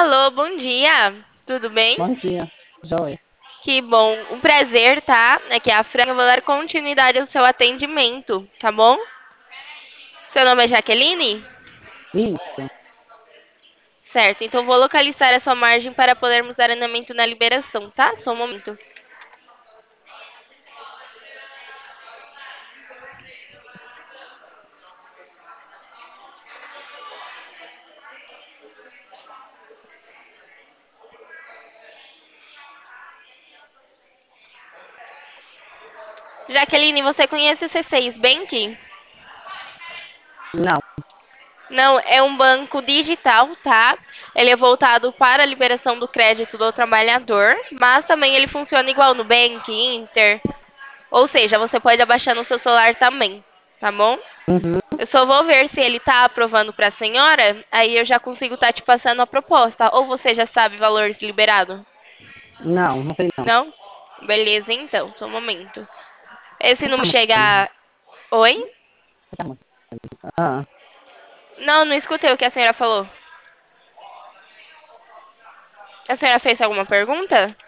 Alô, bom dia. Tudo bem? Bom dia, Joia. Que bom. Um prazer, tá? Aqui é a Fran. Eu vou dar continuidade ao seu atendimento, tá bom? Seu nome é Jaqueline? Isso. Certo. Então vou localizar a sua margem para podermos dar andamento na liberação, tá? Só um momento. Jaqueline, você conhece o C6 Bank? Não. Não, é um banco digital, tá? Ele é voltado para a liberação do crédito do trabalhador, mas também ele funciona igual no Nubank, Inter. Ou seja, você pode abaixar no seu celular também, tá bom? Uhum. Eu só vou ver se ele tá aprovando para a senhora, aí eu já consigo estar te passando a proposta. Ou você já sabe valores liberado? Não, não sei não. Não? Beleza, então, só um momento. Esse Você não tá me muito. chega. Oi? Você tá muito. Ah, Não, não escutei o que a senhora falou. A senhora fez alguma pergunta?